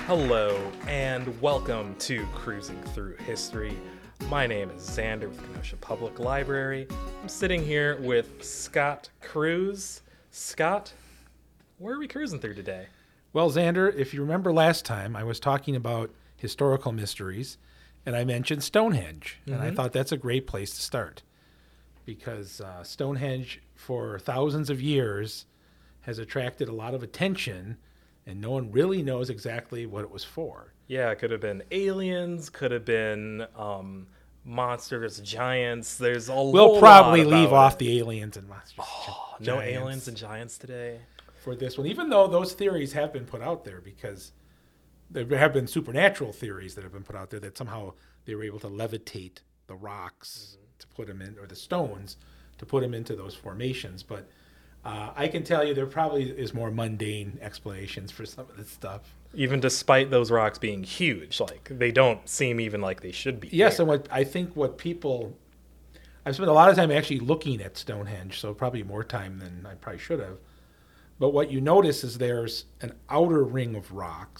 Hello, and welcome to Cruising Through History. My name is Xander with Kenosha Public Library. I'm sitting here with Scott Cruz. Scott, where are we cruising through today? Well, Xander, if you remember last time, I was talking about historical mysteries, and I mentioned Stonehenge, and I thought that's a great place to start because Stonehenge, for thousands of years, has attracted a lot of attention, and no one really knows exactly what it was for. Yeah, it could have been aliens, could have been monsters, giants. There's a We'll probably leave off the aliens and monsters. No aliens and giants today. For this one, even though those theories have been put out there, because there have been supernatural theories that have been put out there that somehow they were able to levitate the rocks to put them in, or the stones to put them into those formations. But I can tell you there probably is more mundane explanations for some of this stuff. Even despite those rocks being huge, like they don't seem even like they should be. Yes, there. and I've spent a lot of time actually looking at Stonehenge, so probably more time than I probably should have. But what you notice is there's an outer ring of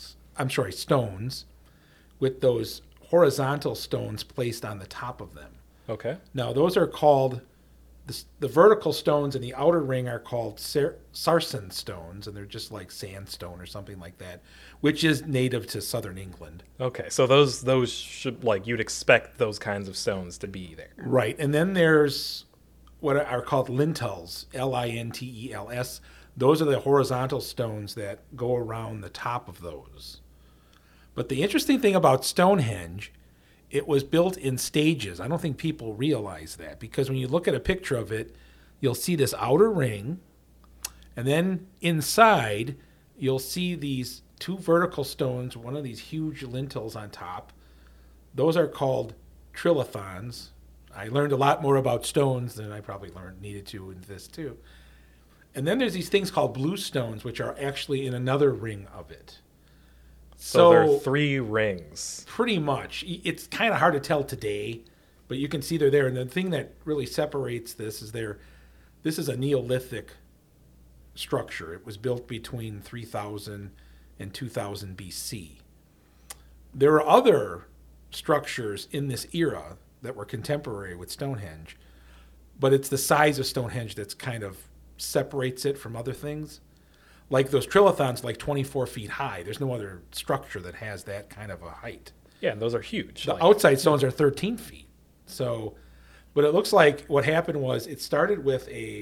stones, with those horizontal stones placed on the top of them. Okay. Now, those are called, the vertical stones in the outer ring are called sarsen stones, and they're just like sandstone or something like that, which is native to southern England. Okay, so those should, like, you'd expect those kinds of stones to be there. Right, and then there's what are called lintels, Lintels. Those are the horizontal stones that go around the top of those. But the interesting thing about Stonehenge, it was built in stages. I don't think people realize that, because when you look at a picture of it, you'll see this outer ring, and then inside, you'll see these two vertical stones, one of these huge lintels on top. Those are called trilithons. I learned a lot more about stones than I probably needed to in this too. And then there's these things called blue stones, which are actually in another ring of it. So there are three rings. Pretty much. It's kind of hard to tell today, but you can see they're there. And the thing that really separates this is this is a Neolithic structure. It was built between 3000 and 2000 BC. There are other structures in this era that were contemporary with Stonehenge, but it's the size of Stonehenge that's kind of separates it from other things. Like those trilithons, like 24 feet high. There's no other structure that has that kind of a height. Yeah, and those are huge. The outside stones are 13 feet. So, but it looks like what happened was it started with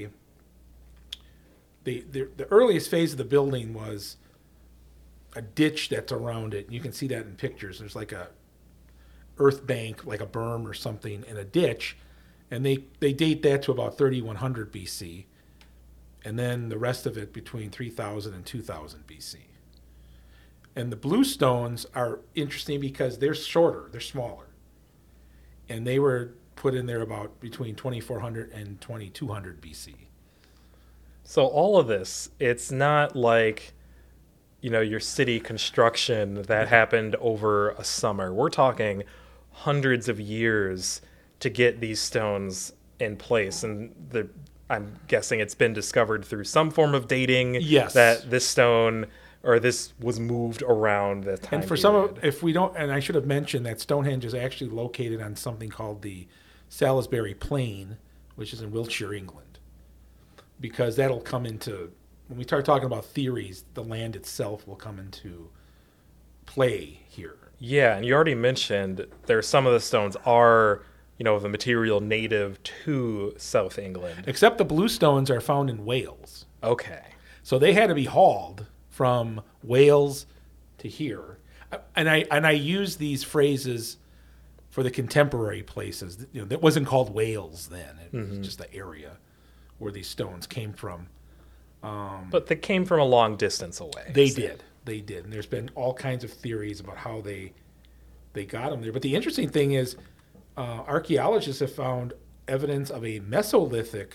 the earliest phase of the building was a ditch that's around it. You can see that in pictures. There's like a earth bank, like a berm or something, and a ditch. And they date that to about 3100 BC. And then the rest of it between 3000 and 2000 BC. And the blue stones are interesting because they're shorter, they're smaller. And they were put in there about between 2400 and 2200 BC. So all of this, it's not like, your city construction that happened over a summer. We're talking hundreds of years to get these stones in place. And I'm guessing it's been discovered through some form of dating. Yes. That this stone or this was moved around the time. And for period. if we don't, and I should have mentioned that Stonehenge is actually located on something called the Salisbury Plain, which is in Wiltshire, England. Because that'll come into, when we start talking about theories, the land itself will come into play here. Yeah, and you already mentioned some of the stones are the material native to South England. Except the blue stones are found in Wales. Okay. So they had to be hauled from Wales to here. And I use these phrases for the contemporary places. That wasn't called Wales then. It was just the area where these stones came from. But they came from a long distance away. They did. And there's been all kinds of theories about how they got them there. But the interesting thing is, archaeologists have found evidence of a Mesolithic,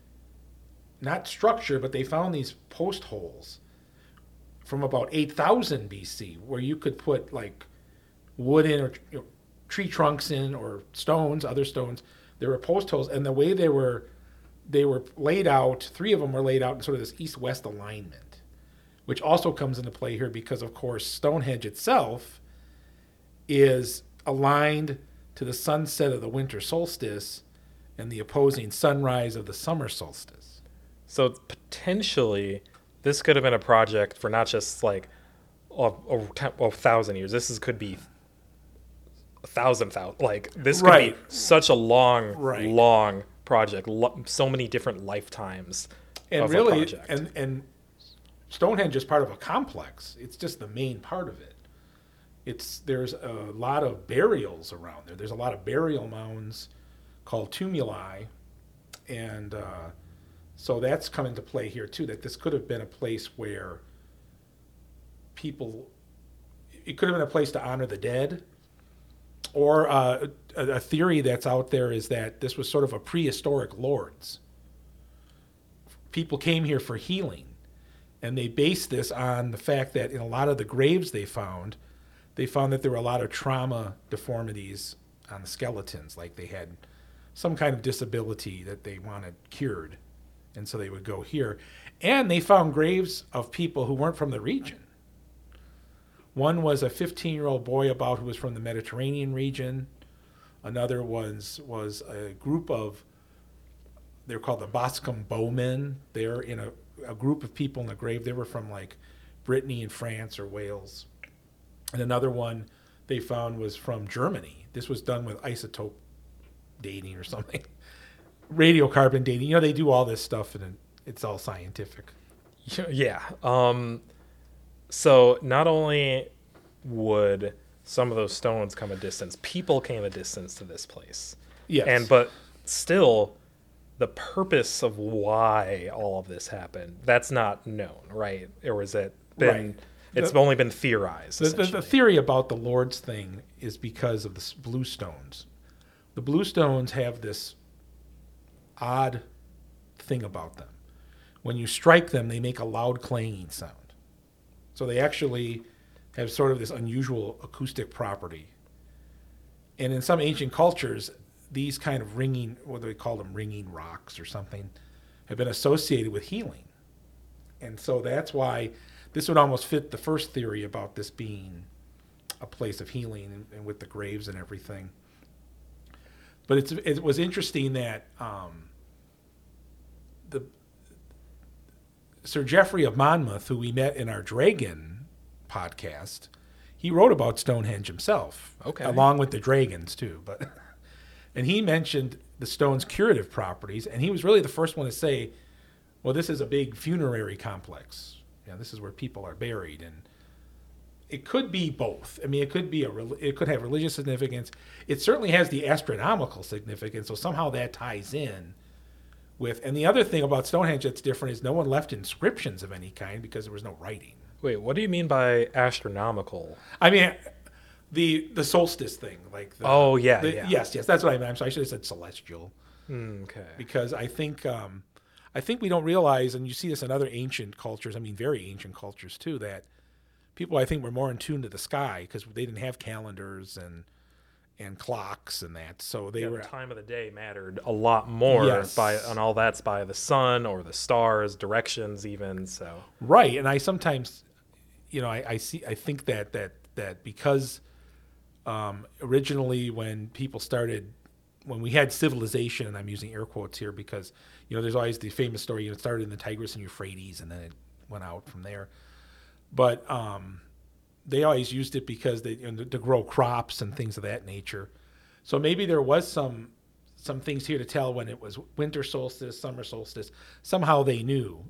not structure, but they found these post holes from about 8000 BC where you could put like wood in or tree trunks in or other stones. There were post holes, and the way they were laid out, 3 of them were laid out in sort of this east-west alignment, which also comes into play here because, of course, Stonehenge itself is aligned to the sunset of the winter solstice and the opposing sunrise of the summer solstice. So potentially, this could have been a project for not just like a 1,000 years. Could be a thousand. Like this could be such a long project. So many different lifetimes and of really, a project. And Stonehenge is part of a complex. It's just the main part of it. There's a lot of burials around there. There's a lot of burial mounds called tumuli, and so that's come into play here too. That this could have been a place where it could have been a place to honor the dead, or a theory that's out there is that this was sort of a prehistoric lords. People came here for healing, and they based this on the fact that in a lot of the graves they found that there were a lot of trauma deformities on the skeletons, like they had some kind of disability that they wanted cured, and so they would go here. And they found graves of people who weren't from the region. One was a 15-year-old boy who was from the Mediterranean region. Another was a group of, they're called the Boscombe Bowmen. They're in a group of people in the grave. They were from like Brittany and France or Wales. And another one they found was from Germany. This was done with isotope dating or something. Radiocarbon dating. They do all this stuff, and it's all scientific. Yeah. So not only would some of those stones come a distance, people came a distance to this place. Yes. But still, the purpose of why all of this happened, that's not known, right? Or is it been... Right. It's only been theorized. The theory about the Lord's thing is because of the blue stones. The blue stones have this odd thing about them. When you strike them, they make a loud clanging sound. So they actually have sort of this unusual acoustic property. And in some ancient cultures, these kind of ringing, what do they call them, ringing rocks or something, have been associated with healing. And so that's why this would almost fit the first theory about this being a place of healing and with the graves and everything. But it was interesting that the Sir Geoffrey of Monmouth, who we met in our Dragon podcast, he wrote about Stonehenge himself, along with the dragons too. And he mentioned the stone's curative properties, and he was really the first one to say, well, this is a big funerary complex. This is where people are buried, and it could be both. I mean, it could have religious significance. It certainly has the astronomical significance, so somehow that ties in with. And the other thing about Stonehenge that's different is no one left inscriptions of any kind because there was no writing. Wait, what do you mean by astronomical? I mean, the solstice thing, like. Yes, that's what I meant. I'm sorry, I should have said celestial. Okay. Because I think we don't realize, and you see this in other ancient cultures, I mean very ancient cultures too, that people I think were more in tune to the sky because they didn't have calendars and clocks and that. So the time of the day mattered a lot more. Yes. And all that's by the sun or the stars, directions even. So right, and I sometimes, I think that because originally when we had civilization, and I'm using air quotes here because, there's always the famous story, it started in the Tigris and Euphrates, and then it went out from there. But they always used it because to grow crops and things of that nature. So maybe there was some things here to tell when it was winter solstice, summer solstice. Somehow they knew,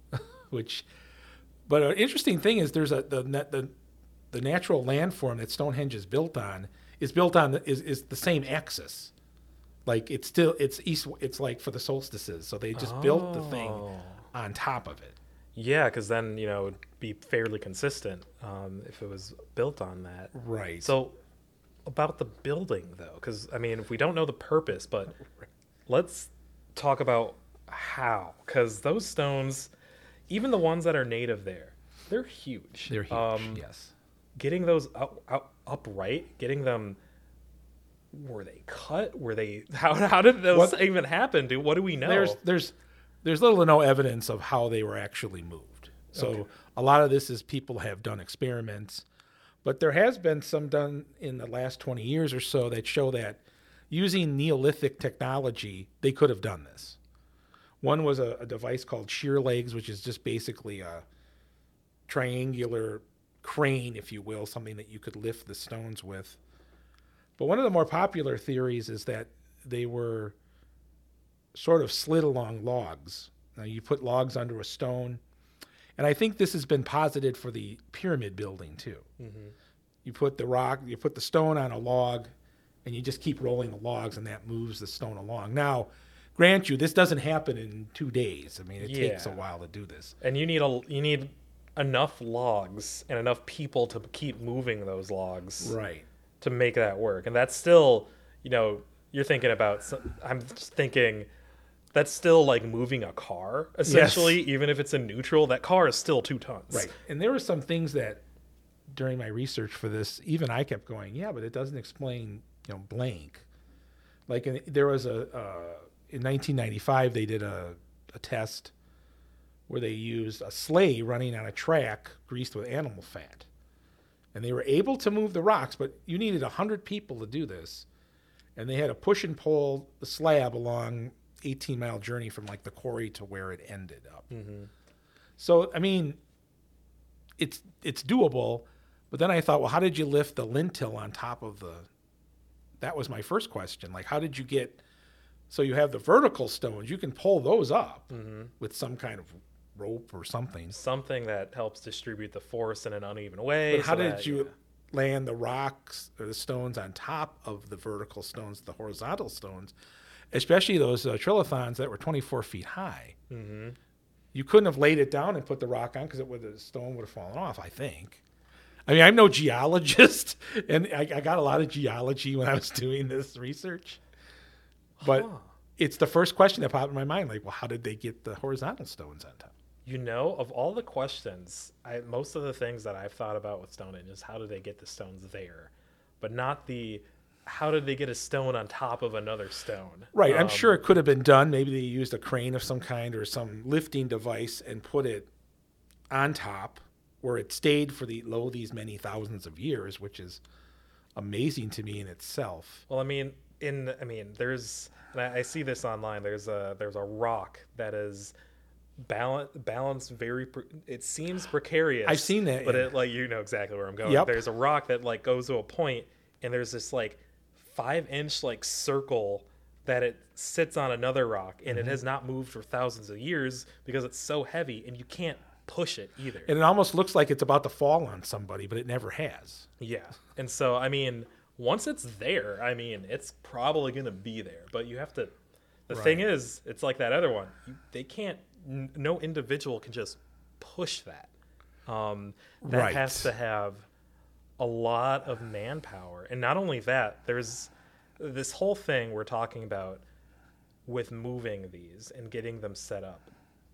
But an interesting thing is there's the natural landform that Stonehenge is built on is the same axis. Like it's east. It's like for the solstices, so they just built the thing on top of it. Yeah, because then it'd be fairly consistent if it was built on that. Right. So about the building though, because I mean, if we don't know the purpose, but let's talk about how. Because those stones, even the ones that are native there, they're huge. They're huge. Yes. Getting those upright, getting them. Were they cut? Were they? How did those even happen? What do we know? There's little to no evidence of how they were actually moved. So Okay. a lot of this is people have done experiments, but there has been some done in the last 20 years or so that show that using Neolithic technology, they could have done this. One was a device called shear legs, which is just basically a triangular crane, if you will, something that you could lift the stones with. But one of the more popular theories is that they were sort of slid along logs. Now, you put logs under a stone, and I think this has been posited for the pyramid building too. Mm-hmm. You put the stone on a log, and you just keep rolling the logs, and that moves the stone along. Now, grant you, this doesn't happen in 2 days. I mean, it takes a while to do this. And you need enough logs and enough people to keep moving those logs Right. to make that work. And that's still, you're thinking about. I'm just thinking. That's still like moving a car, essentially. Yes. Even if it's in neutral, that car is still 2 tons. Right. And there were some things that during my research for this, even I kept going, yeah, but it doesn't explain, blank. Like there was in 1995, they did a test where they used a sleigh running on a track greased with animal fat. And they were able to move the rocks, but you needed 100 people to do this. And they had to push and pull the slab along 18-mile journey from like the quarry to where it ended up. Mm-hmm. So, I mean, it's doable, but then I thought, well, how did you lift the lintel on top of that was my first question. Like, how did you so you have the vertical stones, you can pull those up with some kind of rope or something. Something that helps distribute the force in an uneven way. But how did you land the rocks or the stones on top of the vertical stones, the horizontal stones? Especially those trilithons that were 24 feet high. Mm-hmm. You couldn't have laid it down and put the rock on because the stone would have fallen off, I think. I mean, I'm no geologist, and I got a lot of geology when I was doing this research. But it's the first question that popped in my mind, like, well, how did they get the horizontal stones on top? Of all the questions, most of the things that I've thought about with Stonehenge is how did they get the stones there, but not how did they get a stone on top of another stone? Right. I'm sure it could have been done. Maybe they used a crane of some kind or some lifting device and put it on top where it stayed for these many thousands of years, which is amazing to me in itself. Well, there's, and I see this online. There's a rock that is balanced it seems precarious. I've seen that. But it exactly where I'm going. Yep. There's a rock that goes to a point, and there's this 5-inch circle that it sits on another rock, and it has not moved for thousands of years because it's so heavy, and you can't push it either. And it almost looks like it's about to fall on somebody, but it never has. Yeah. And so, once it's there, it's probably going to be there. But you have to... The thing is, it's like that other one. They can't... No individual can just push that. That has to have a lot of manpower. And not only that, there's this whole thing we're talking about with moving these and getting them set up.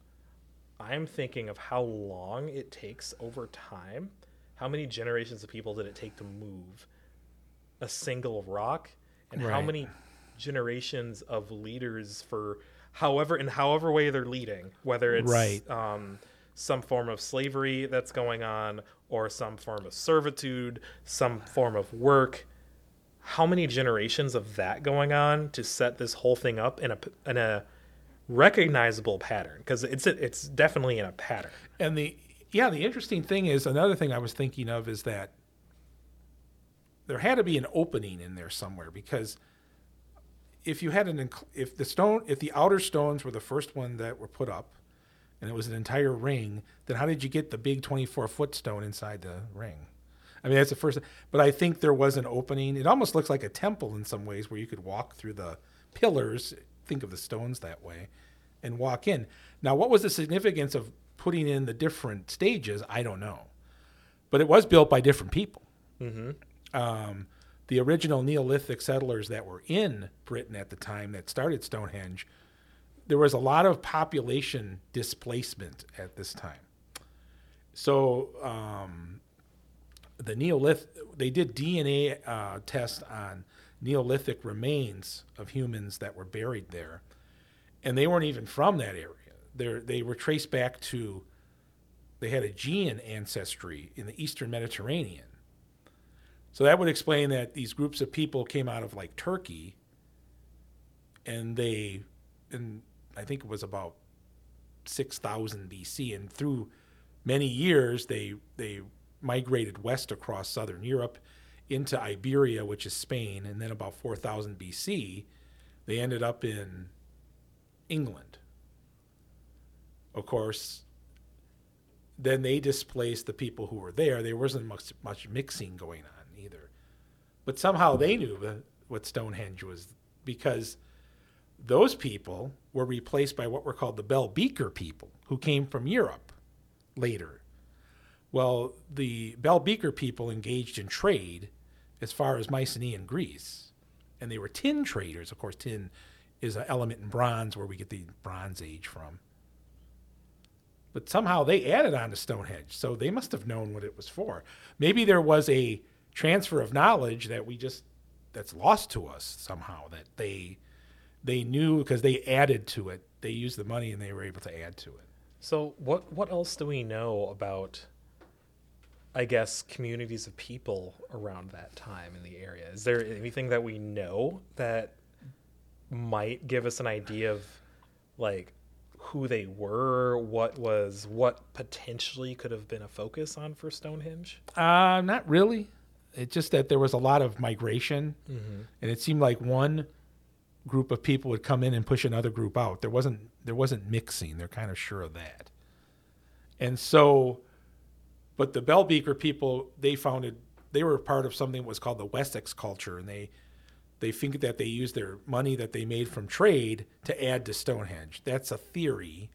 I'm thinking of how long it takes over time. How many generations of people did it take to move a single rock? And how many generations of leaders for however way they're leading, whether it's some form of slavery that's going on or some form of servitude, some form of work. How many generations of that going on to set this whole thing up in a recognizable pattern? Because it's definitely in a pattern. And the interesting thing is, another thing I was thinking of is that there had to be an opening in there somewhere, because if you had if the outer stones were the first one that were put up, and it was an entire ring, then how did you get the big 24-foot stone inside the ring? That's the first. But I think there was an opening. It almost looks like a temple in some ways, where you could walk through the pillars. Think of the stones that way, and walk in. Now, what was the significance of putting in the different stages? I don't know, but it was built by different people. Mm-hmm. The original Neolithic settlers that were in Britain at the time that started Stonehenge, there was a lot of population displacement at this time. So they did DNA tests on Neolithic remains of humans that were buried there, and they weren't even from that area. They were traced back to they had Aegean ancestry in the Eastern Mediterranean. So that would explain that these groups of people came out of like Turkey, and I think it was about 6,000 BC, and through many years they migrated west across southern Europe into Iberia, which is Spain, and then about 4,000 BC they ended up in England. Of course, then they displaced the people who were there. There wasn't much mixing going on either. But somehow they knew what Stonehenge was, because those people were replaced by what were called the Bell Beaker people, who came from Europe later. Well, the Bell Beaker people engaged in trade as far as Mycenaean Greece, and they were tin traders. Of course, tin is an element in bronze where we get the Bronze Age from. But somehow they added on to Stonehenge, so they must have known what it was for. Maybe there was a transfer of knowledge that's lost to us somehow, that they knew because they added to it. They used the money and they were able to add to it. So what else do we know about, I guess, communities of people around that time in the area? Is there anything that we know that might give us an idea of like who they were, what potentially could have been a focus on for Stonehenge? Not really. It's just that there was a lot of migration, and it seemed like one group of people would come in and push another group out. There wasn't mixing. They're kind of sure of that. And so, but the Bell Beaker people, they were part of something that was called the Wessex culture, and they think that they used their money that they made from trade to add to Stonehenge. That's a theory.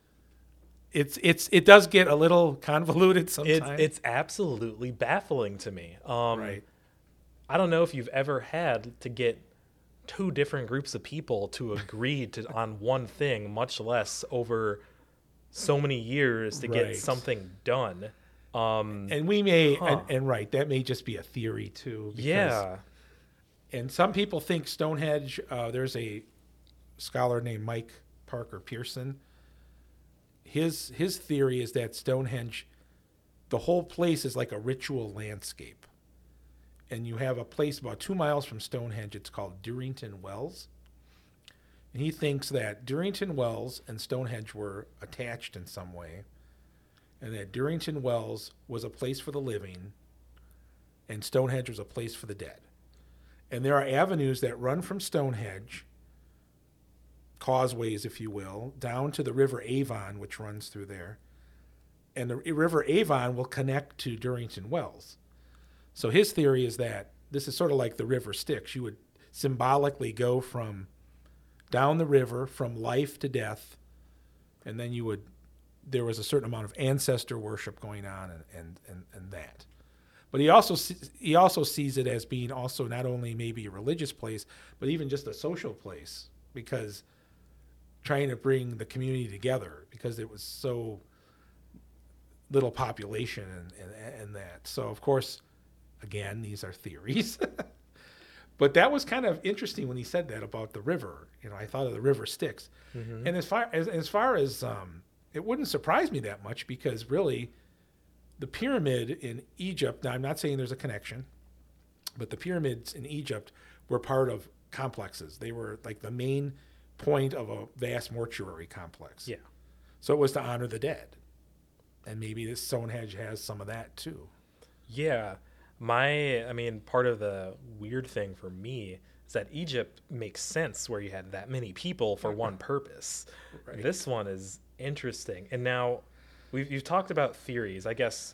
It does get a little convoluted sometimes. It's absolutely baffling to me. Right. I don't know if you've ever had to get two different groups of people to agree on one thing, much less over so many years to get something done. And we may, and right, that may just be a theory too. Yeah. And some people think Stonehenge, there's a scholar named Mike Parker Pearson. His theory is that Stonehenge, the whole place is like a ritual landscape. And you have a place about 2 miles from Stonehenge. It's called Durrington Wells. And he thinks that Durrington Wells and Stonehenge were attached in some way, and that Durrington Wells was a place for the living, and Stonehenge was a place for the dead. And there are avenues that run from Stonehenge, causeways, if you will, down to the River Avon, which runs through there. And the River Avon will connect to Durrington Wells. So his theory is that this is sort of like the river Styx. You would symbolically go from down the river from life to death, and then there was a certain amount of ancestor worship going on and that. But he also sees it as being also not only maybe a religious place, but even just a social place, because trying to bring the community together, because it was so little population and that. So of course, again, these are theories. But that was kind of interesting when he said that about the river. I thought of the river Styx. Mm-hmm. And as far as it wouldn't surprise me that much, because really the pyramid in Egypt, now I'm not saying there's a connection, but the pyramids in Egypt were part of complexes. They were like the main point of a vast mortuary complex. Yeah. So it was to honor the dead. And maybe this Stonehenge has some of that too. Yeah. Part of the weird thing for me is that Egypt makes sense where you had that many people for one purpose. Right. This one is interesting. And now you've talked about theories. I guess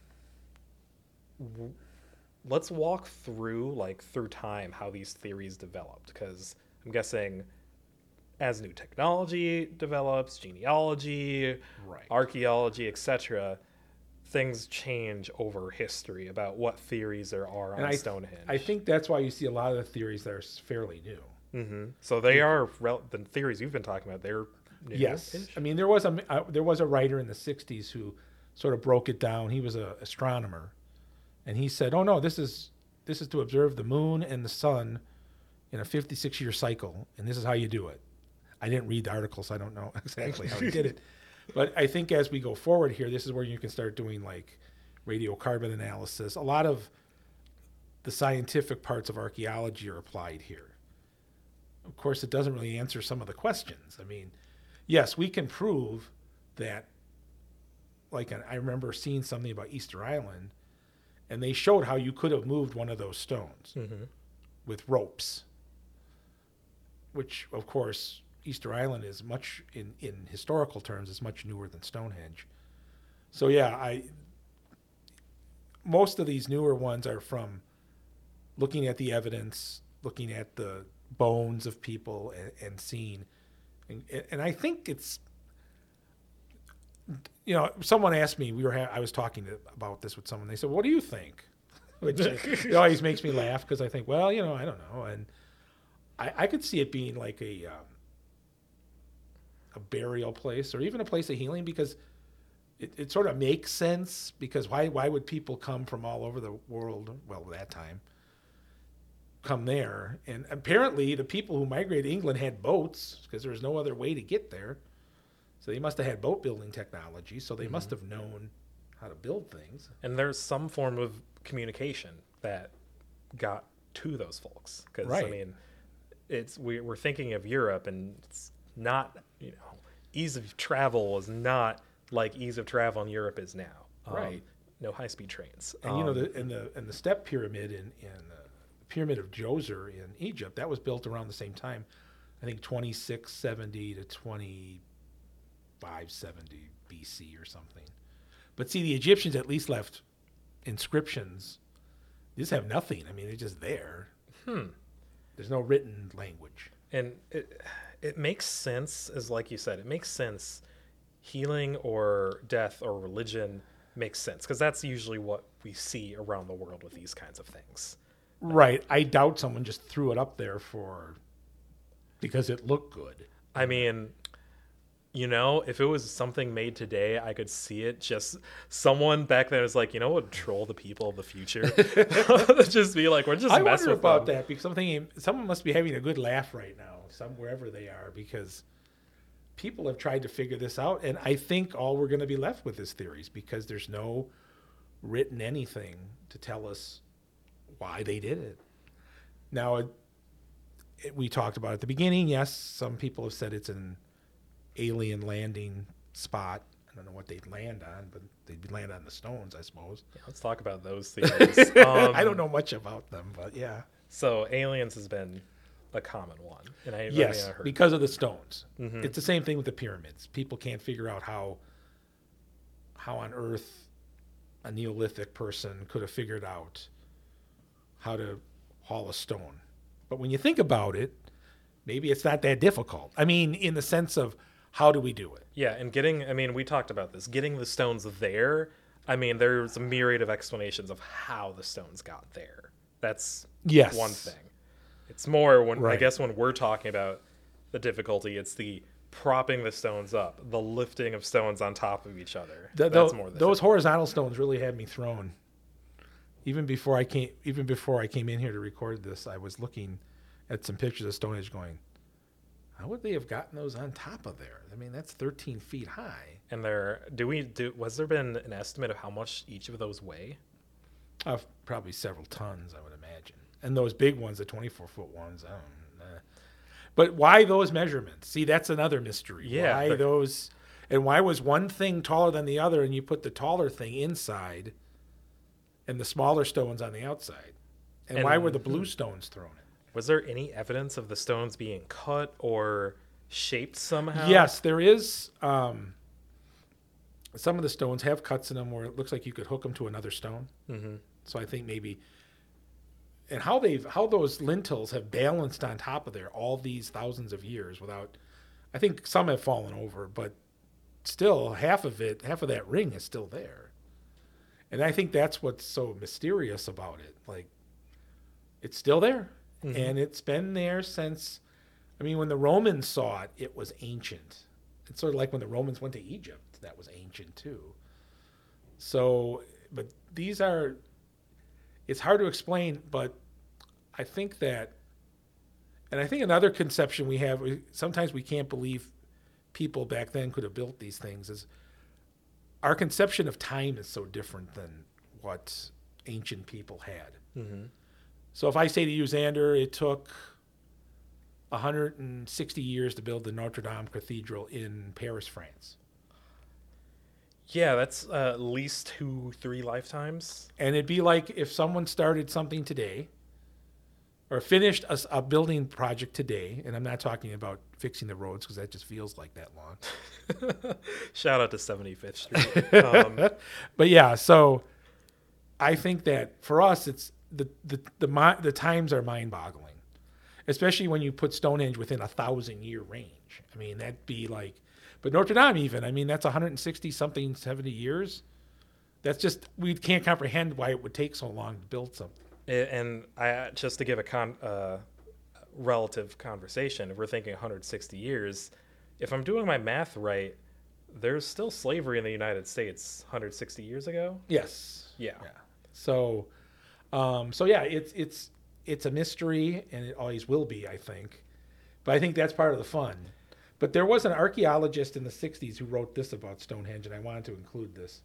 let's walk through time how these theories developed, because I'm guessing as new technology develops, genealogy, archaeology, etc., things change over history about what theories there are on Stonehenge. I think that's why you see a lot of the theories that are fairly new. Mm-hmm. So they are the theories you've been talking about. They're new. Yes. There was a writer in the '60s who sort of broke it down. He was an astronomer, and he said, "Oh no, this is to observe the moon and the sun in a 56-year cycle, and this is how you do it." I didn't read the article, so I don't know exactly how he did it. But I think as we go forward here, this is where you can start doing like radiocarbon analysis. A lot of the scientific parts of archaeology are applied here. Of course, it doesn't really answer some of the questions. I mean, yes, we can prove that, like, I remember seeing something about Easter Island, and they showed how you could have moved one of those stones with ropes, which, of course, Easter Island is much, in historical terms, is much newer than Stonehenge. So, yeah, most of these newer ones are from looking at the evidence, looking at the bones of people and seeing. And I think it's, someone asked me, I was talking about this with someone. They said, "What do you think?" Which it always makes me laugh because I think, well, I don't know. And I could see it being like a burial place or even a place of healing because it sort of makes sense because why would people come from all over the world, well, that time, come there? And apparently the people who migrated to England had boats because there was no other way to get there. So they must have had boat building technology. So they must have known how to build things. And there's some form of communication that got to those folks. Because, right. I mean, we're thinking of Europe, and it's not, ease of travel is not like ease of travel in Europe is now. Right. No high-speed trains. And, the step pyramid in the pyramid of Djoser in Egypt, that was built around the same time. I think 2670 to 2570 BC or something. But see, the Egyptians at least left inscriptions. They just have nothing. I mean, they're just there. There's no written language. And it makes sense, as like you said, it makes sense. Healing or death or religion makes sense because that's usually what we see around the world with these kinds of things. Right. I doubt someone just threw it up there because it looked good. I mean, if it was something made today, I could see it. Just someone back then was like, would troll the people of the future. Just be like, we're just messing with them. I wonder about that because someone must be having a good laugh right now, wherever they are, because people have tried to figure this out. And I think all we're going to be left with is theories because there's no written anything to tell us why they did it. Now, we talked about at the beginning, yes, some people have said it's an alien landing spot. I don't know what they'd land on, but they'd land on the stones, I suppose. Yeah, let's talk about those theories. I don't know much about them, but yeah. So aliens has been a common one. And yes, because of the stones. Mm-hmm. It's the same thing with the pyramids. People can't figure out how on Earth a Neolithic person could have figured out how to haul a stone. But when you think about it, maybe it's not that difficult. I mean, in the sense of how do we do it? Yeah, and we talked about this. Getting the stones there, there's a myriad of explanations of how the stones got there. That's one thing. It's more I guess when we're talking about the difficulty, it's the propping the stones up, the lifting of stones on top of each other. That's more those horizontal stones really had me thrown. Even before I came in here to record this, I was looking at some pictures of Stonehenge going, how would they have gotten those on top of there? I mean, that's 13 feet high. And was there been an estimate of how much each of those weigh? Probably several tons, I would imagine. And those big ones, the 24-foot ones, I don't know. But why those measurements? See, that's another mystery. Yeah. Why those? And why was one thing taller than the other and you put the taller thing inside and the smaller stones on the outside? And why were the blue stones thrown in? Was there any evidence of the stones being cut or shaped somehow? Yes, there is. Some of the stones have cuts in them where it looks like you could hook them to another stone. Mm-hmm. So I think maybe, and how those lintels have balanced on top of there all these thousands of years without. I think some have fallen over, but still half of that ring is still there. And I think that's what's so mysterious about it. Like, it's still there. Mm-hmm. And it's been there since, when the Romans saw it, it was ancient. It's sort of like when the Romans went to Egypt, that was ancient too. So, but it's hard to explain, but I think that, and I think another conception we have, sometimes we can't believe people back then could have built these things is our conception of time is so different than what ancient people had. Mm-hmm. So if I say to you, Xander, it took 160 years to build the Notre Dame Cathedral in Paris, France. Yeah, that's at least 2-3 lifetimes. And it'd be like if someone started something today or finished a building project today, and I'm not talking about fixing the roads because that just feels like that long. Shout out to 75th Street. But yeah, so I think that for us, it's the times are mind-boggling, especially when you put Stonehenge within 1,000-year range. I mean, that'd be like, but Notre Dame even, I mean, that's 160 something, 70 years. That's just, we can't comprehend why it would take so long to build something. And just to give a relative conversation, if we're thinking 160 years, if I'm doing my math right, there's still slavery in the United States 160 years ago. Yes. Yeah. So yeah, it's a mystery, and it always will be, I think. But I think that's part of the fun. But there was an archaeologist in the 60s who wrote this about Stonehenge, and I wanted to include this.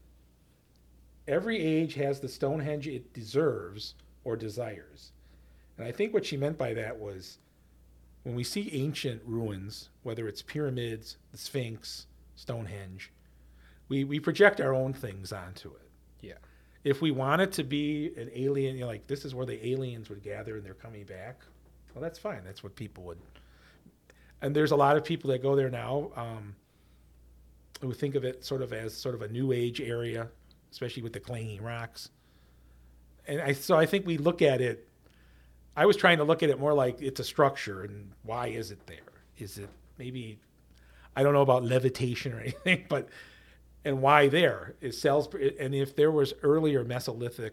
Every age has the Stonehenge it deserves or desires. And I think what she meant by that was when we see ancient ruins, whether it's pyramids, the Sphinx, Stonehenge, we project our own things onto it. Yeah. If we want it to be an alien, you know, like this is where the aliens would gather and they're coming back, well, that's fine. That's what people would. And there's a lot of people that go there now who think of it sort of as sort of a new age area, especially with the clanging rocks. And so I think we look at it, I was trying to look at it more like it's a structure and why is it there? Is it maybe, I don't know about levitation or anything, but, and why there? Is Salisbury, and if there was earlier Mesolithic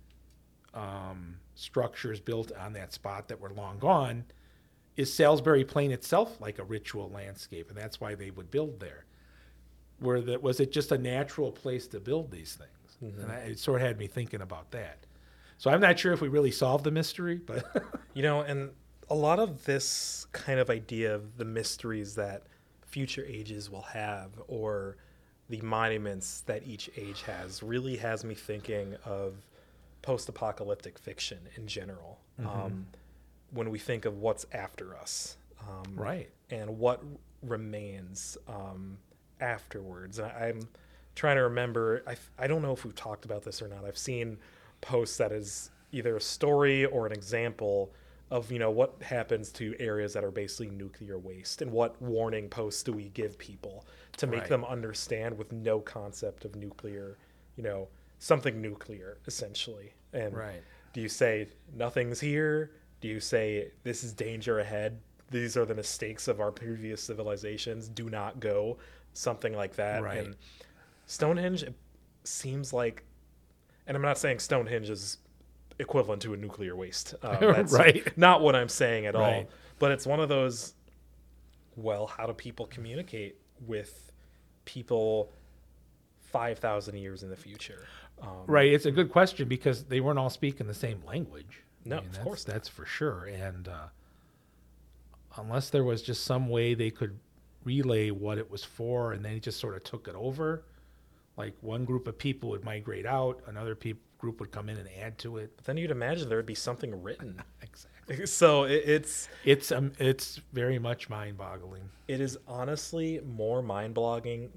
structures built on that spot that were long gone, is Salisbury Plain itself like a ritual landscape? And that's why they would build there. Was it just a natural place to build these things? Mm-hmm. And it sort of had me thinking about that. So I'm not sure if we really solved the mystery, but and a lot of this kind of idea of the mysteries that future ages will have, or the monuments that each age has, really has me thinking of post-apocalyptic fiction in general. Mm-hmm. When we think of what's after us, right, and what remains afterwards. And I'm trying to remember, I don't know if we've talked about this or not. I've seen posts that is either a story or an example of, what happens to areas that are basically nuclear waste, and what warning posts do we give people to make them understand with no concept of nuclear, something nuclear essentially. And do you say nothing's here? Do you say this is danger ahead? These are the mistakes of our previous civilizations. Do not go. Something like that. Right. And Stonehenge, it seems like, and I'm not saying Stonehenge is equivalent to a nuclear waste. That's not what I'm saying at all. But it's one of those, well, how do people communicate with people 5,000 years in the future? Right. It's a good question because they weren't all speaking the same language. No, of course not. That's for sure. And unless there was just some way they could relay what it was for, and they just sort of took it over, like one group of people would migrate out, another group would come in and add to it. But then you'd imagine there would be something written. Exactly. So it's very much mind-boggling. It is honestly more mind-boggling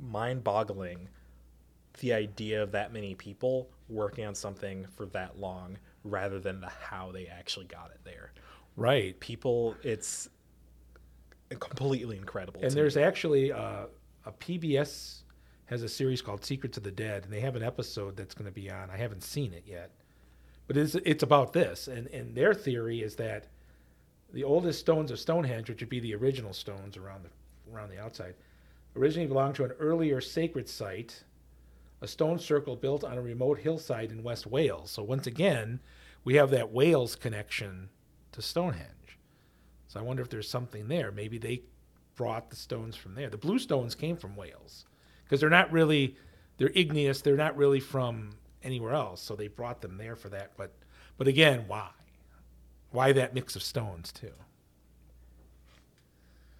the idea of that many people working on something for that long, rather than the how they actually got it there. Right. People, it's completely incredible. And there's actually a PBS has a series called Secrets of the Dead, and they have an episode that's going to be on. I haven't seen it yet, but it's about this. And their theory is that the oldest stones of Stonehenge, which would be the original stones around the outside, originally belonged to an earlier sacred site, a stone circle built on a remote hillside in West Wales. So once again, we have that Wales connection to Stonehenge. So I wonder if there's something there. Maybe they brought the stones from there. The blue stones came from Wales because they're igneous. They're not really from anywhere else. So they brought them there for that. But again, why? Why that mix of stones too?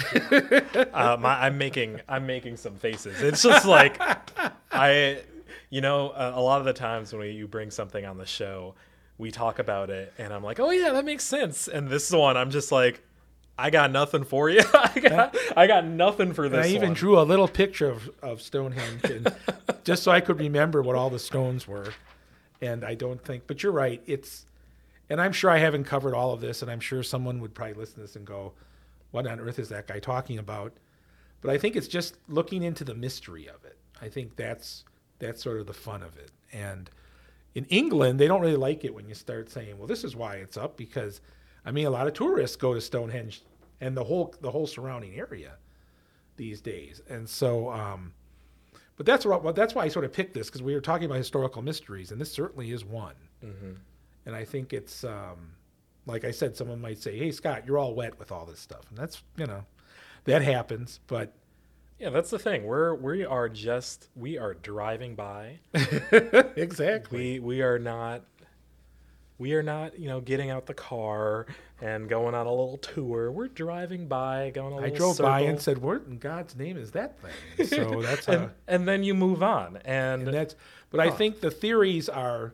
I'm making some faces. It's just like a lot of the times when you bring something on the show, we talk about it, and I'm like, oh yeah, that makes sense. And this one, I'm just like, I got nothing for you. I got nothing for this. And I even one. drew a little picture of Stonehenge, and just so I could remember what all the stones were. And I don't think, but you're right. And I'm sure I haven't covered all of this, and I'm sure someone would probably listen to this and go, what on earth is that guy talking about? But I think it's just looking into the mystery of it. I think that's sort of the fun of it. And in England, they don't really like it when you start saying, well, this is why it's up, because, I mean, a lot of tourists go to Stonehenge and the whole surrounding area these days. And so, but that's why I sort of picked this, because we were talking about historical mysteries, and this certainly is one. Mm-hmm. And I think it's, like I said, someone might say, hey, Scott, you're all wet with all this stuff. And that's, that happens. But yeah, that's the thing. We are driving by. Exactly. We are not, getting out the car and going on a little tour. We're driving by, going a little I drove circle. by and said, what in God's name is that thing? So that's and then you move on. And that's, but I think the theories are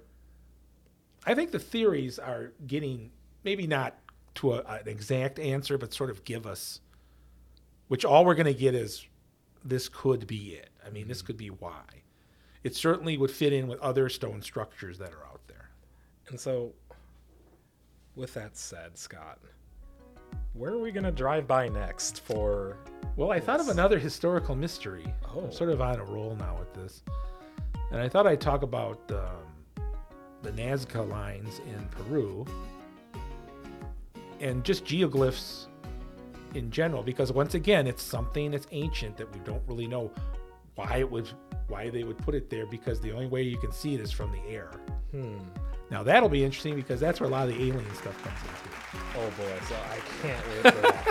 getting, maybe not to an exact answer, but sort of give us, which all we're going to get is, this could be it. I mean, this could be why. It certainly would fit in with other stone structures that are out there. And so, with that said, Scott, where are we going to drive by next for? Well, I thought of another historical mystery. Oh. I'm sort of on a roll now with this. And I thought I'd talk about the Nazca lines in Peru and just geoglyphs in general, because once again, it's something that's ancient that we don't really know why they would put it there, because the only way you can see it is from the air. Now that'll be interesting, because that's where a lot of the alien stuff comes into. Oh boy, so I can't wait for that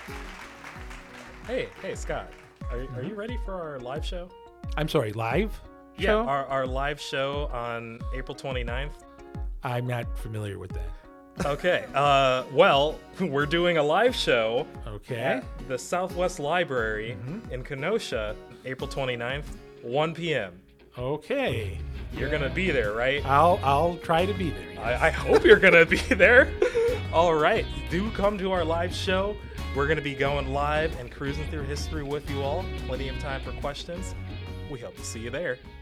one. Hey Scott, are you ready for our live show? I'm sorry, live Yeah, show? our live show on April 29th. I'm not familiar with that. Okay, well, we're doing a live show Okay. at the Southwest Library in Kenosha, April 29th, 1 p.m. Okay. You're going to be there, right? I'll try to be there. Yes. I hope you're going to be there. All right, do come to our live show. We're going to be going live and cruising through history with you all. Plenty of time for questions. We hope to see you there.